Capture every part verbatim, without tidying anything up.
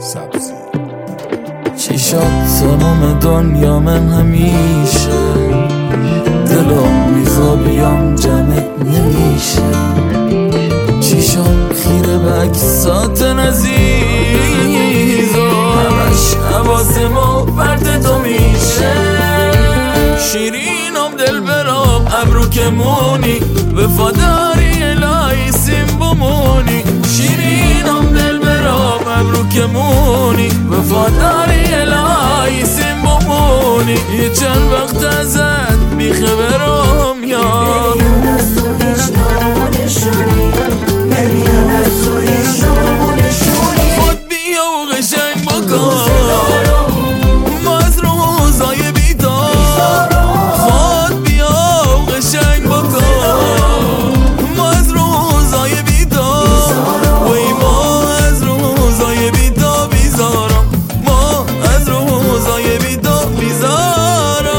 سبزی. چی شد تمام دنیا من همیشه دلم میخوابیم جمع نمیشه. چی شد خیره به اکسات نزیز و همش حواسمو پرد تو میشه. شیرینم دل برام ابرو که مونی وفاداری الهی سیم بمونی. شیرینم دل برام ابرو که مونی وفاداری الهی سیم بمونی. یه چند وقت ازت بیخبرم یار خود بیا و قشنگ بکن ما از روزای بیدار. خود بیا و قشنگ بکن ما از روزای بیدار. وی ما از روزای بیدار بیزارم. ما از روزای بیدار بیزارم.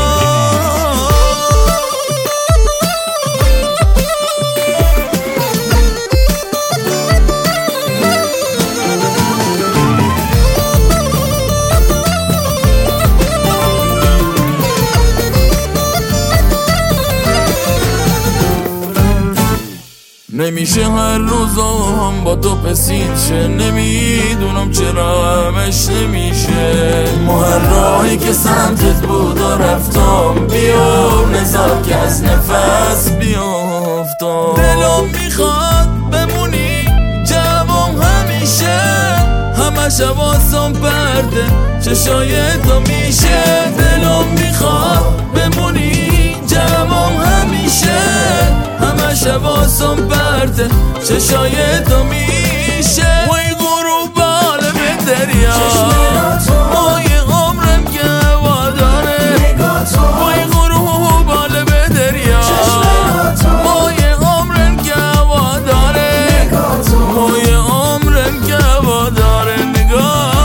نمیشه هر روزم با تو پسید شه. نمیدونم چرا همش نمیشه. ما هر راهی که سمتت بود و رفتم بیا نزار که از نفس بیافتم. دلم میخواد بمونی جوام همیشه همش حواسم پرده چشای تو میشه. دلم میخواد بمونی جوام همیشه همش حواسم پرده چشای تو میشه. وای غروب عالم دریا مای عمرم که هوا داره. وای غروب عالم دریا مای عمرم که هوا داره. مای عمرم که هوا داره. نگاه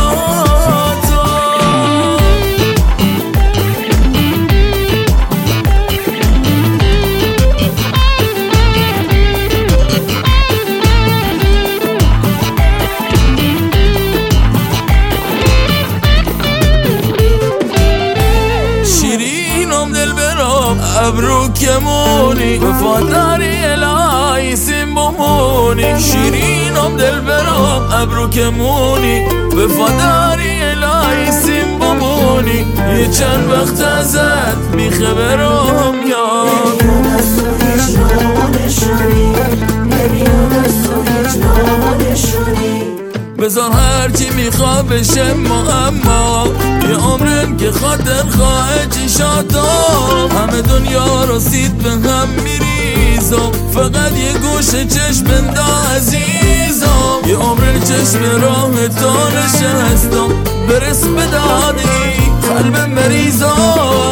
ابرو که مونی وفاداری الهی سیم بمونی. شیرینم دل برام ابرو که مونی وفاداری الهی سیم بمونی. یه چند وقت ازت بیخبرم یار بذار هرچی میخوا بشه معما. یه عمرن که خاطر خواه چشاتم همه دنیا رو سید به هم میریزم. فقط یه گوش چشم بنده عزیزم. یه عمرن چشم راه تو نشستم برس به دادی قلب مریضم.